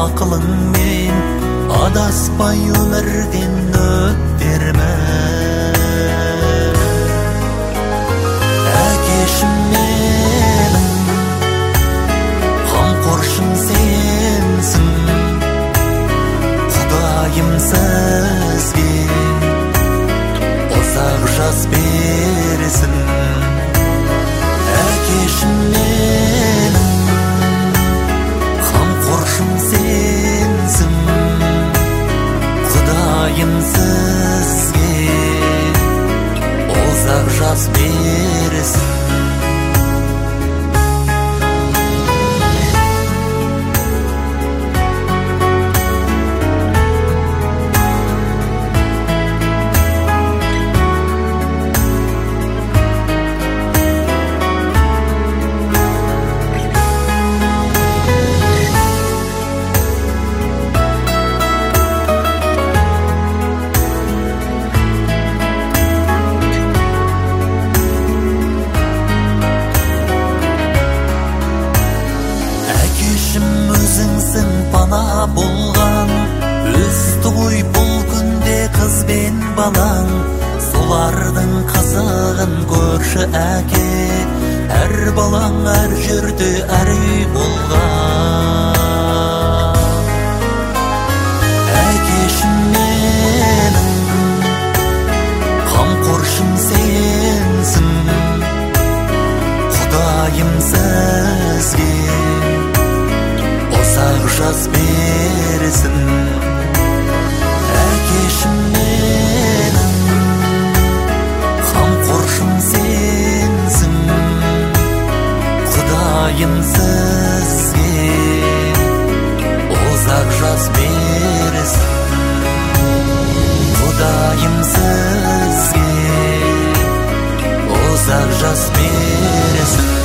ақылыңмен адаспай өмірден өттерме. Әкешім менің, қамқоршым сенсің, Құдайым сізге ұзақ жас берсін. Әкешім менің, қамқоршым сенсің, Құдайым сізге ұзақ жас берсін. Өзіңсің пана болған, өсті ғой бұл күнде қыз бен балаң. Солардың қызығын көрші әке, әр балаң әр жерде әр үй болған. Әкешім менің, қамқоршым сенсің, Құдайым сізге ұзақ жас берсін. Әкешім менің, қамқоршым сенсің, Құдайым сізге ұзақ жас берсін. Құдайым сізге ұзақ жас берсін.